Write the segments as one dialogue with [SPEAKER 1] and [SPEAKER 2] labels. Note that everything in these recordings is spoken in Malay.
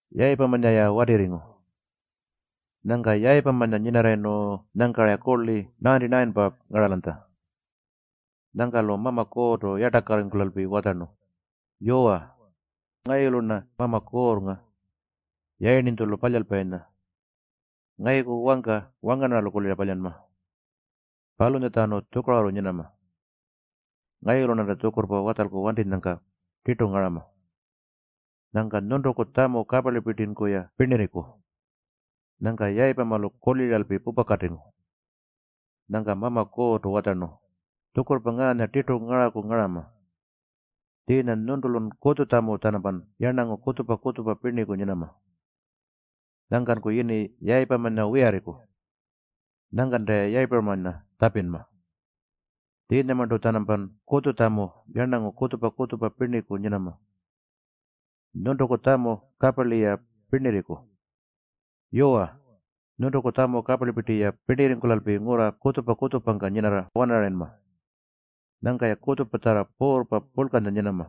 [SPEAKER 1] Yai pamanya ya wadiringo. Nangka yai pamanya nyinareno nangka ya koli 99 bab ngaralanta. Nangka lo mama ko to yatakarin kulalpi watano. Yoa. Ngayon na mama ko nga. Yai ninto lo palyal paena. Ngayon ko wanga na lo kulia palyan ma. Palo na tano tukraro nyinama. Ngayon na tukur pa watal ko wantin nangka tito ngarama. Nangka nondo ko tamo kapalipitin ko ya piniriko. Nangka yai pamalo kolilal pi pupakatingo. Nangka mama ko to watano. Tukur pangana tito ngaraku ngarama. Tina nondolon koto tamo tanapan yanango kutupa piniko nyinama. Nangkan ko ini yai pamana wiariko. Nangkan daya yai pamana tapin ma. Tina mando tanapan koto tamo yanango kutupa piniko nyinama. Nondo ko tamo kapalia piniriko. Yoa. Nondo ko tamo kapalipiti ya pinirin kulalpi ngura kutupa nga nyinara wanaren ma. Nangka ya kutupa tara por pa pulkan na nyinama.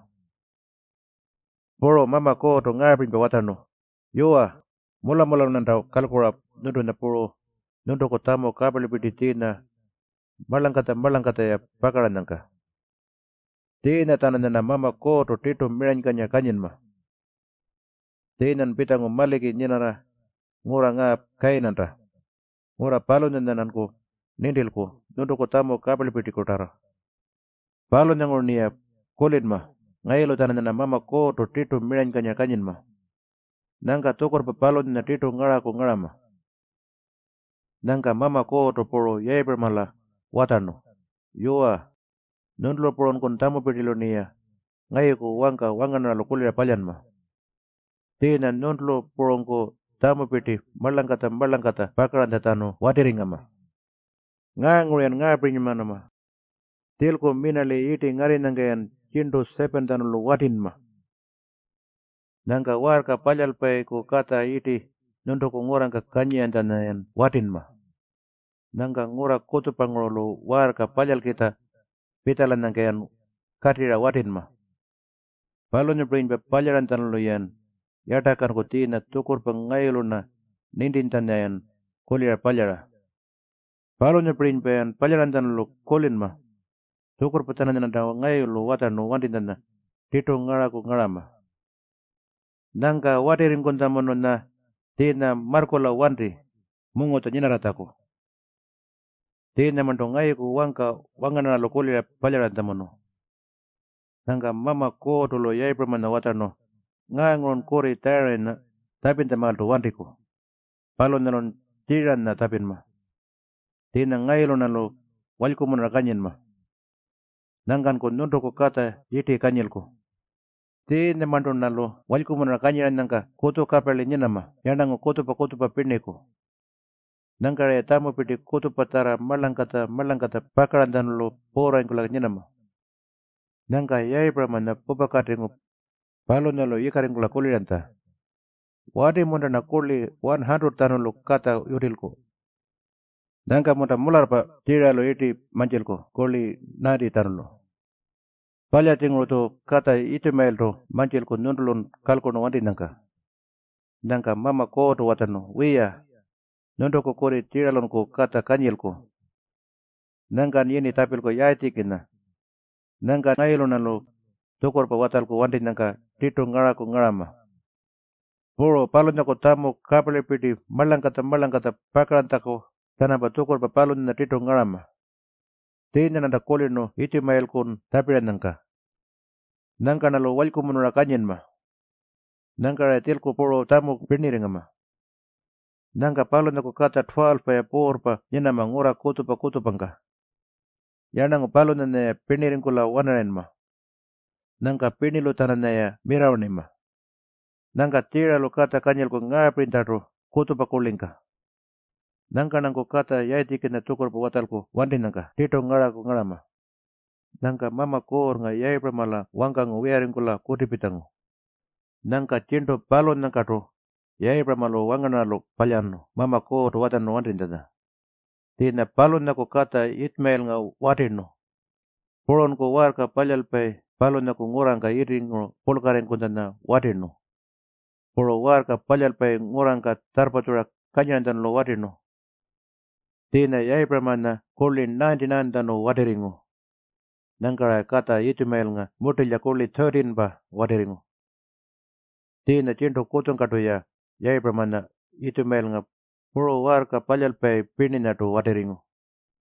[SPEAKER 1] Poro mama ko to ngapin pa watano. Yoa. Mula nanda kalkura nondo na puro. Nondo ko tamo kapalipiti tina. Malangkata ya pakaran nangka. Tina tanan na mama ko to tito miran kanya kanyin ma. Tinan pitango maliki nyinara. Ngura ngap kainanta. Ngura palo nandanan ko nindil ko nondo ko tamo kapalipiti ko tara. Palo nangor niya kulit ma. Ngayelo tanan na mama ko to tito miran kanya kanyin ma. Nangka tukor pa palo na tito ngara ko ngarama. Nangka mama ko to poro yai permala watano. Yoa. Nondlo poron kon tamo pitilo niya. Ngayo ko wanga na lo kulira palyan ma. Tina nondlo poron ko tamo piti malangkata pakaran tatano wadiringa ma. Ngangurian ngaprinyaman ma. Tilko minali iti ngari nanggayan cindu sepen tano lo wadin ma. Nangka warka palyal pay ko kata iti nondo ko ngorang ka kanyan tanayan wadin ma. Nangka ngora kutu pangolo warka palyal kita pitalan nanggayan katira wadin ma. Palo nyo pa palyaran tanolo yan. Yatakan ko tina tukur pangaylo na nindin tanayan kulira palyara. Palo nyo pa yan palyaran tanolo kulin ma. Tukur patanan na daw ngaylo watano wandin tana tito ngara ko ngarama. Nangka wadirin kon tamono na tina markola wandri mungo ta nyinaratako. Tina mando ngayo ko wanga na lo kulira palyaran tamono. Nangka mama ko tolo yai pramana watano. Ngangon kori taren na tapin tamal to wandriko. Palo nalon tiran na tapin ma. Tina ngaylo na lo walko mo na kanyin ma. Nangkan ko nondo ko kata iti kanyil ko. Tina mando na lo walko mo na kanyin nangka kutu kapali nyinama. Yanango kutupa piniko. Nangka raya tamo piti kutupa tara malangkata pakaran tan lo pora yung kulag nyinama. Nangka yai pramana pupakatingo. Palo na lo ikarin kula kuliranta. Wadi munda na kuli 100 tano lo kata yurilko. Nangka munda mular pa tira lo iti manjilko kuli 90 tano lo. Palya tingro to kata iti mail to manjilko nundulun kalko no wandi nangka. Nangka mama ko to watano wiya. Nondo ko kuri tira lon ko kata kanyilko. Nangka yini tapil ko yai tikina. Nangka ngaylo na lo tukor pa watal ko wandi nangka tito ngara ko ngarama. Puro palo na ko tamo kapalipiti malangkata pakaranta ko tanapa tukor pa palo na tito ngarama. Tina nanda kolino iti mail kun tapiran nangka. Nangka na lo walko munura kanyin ma. Nangka ratil ko puro tamo piniringa ma. Nangka palo na ko kata 12 pa ya por pa nyanama ngura kutupa nga. Yanang palo na na pinirin ko la wanaren ma. Nangka pinilo tanan na ya mirawni ma. Nangka tira lo kata kanyal ko nga printaro kutupa kulingka. Nangka nang ko kata yai tikin na tukor pa watal ko wandi nangka tito ngara ko ngarama. Nangka mama kor nga yai pramala wangka ngo wiaring ko la kutipitango. Nangka cinto palo nangka to yai pramalo wangana lo palyano mama ko to watan no wandi ntada. Tina palo na ko kata itmail nga watino. Poron ko warka palyal pay palo na ko ngurang ka iring no polkaren ko na watino. puro warka palyalpay nguranka tarpatura kanyantanlo watinu. Tina Abrahamana kuli 99 tanu watiringu. Nangkara kata itimailnga mutilya kuli 13 ba watiringu. Tina cintu kutungkatuya Abrahamana itimailnga puro warka palyalpay pininatu watiringu.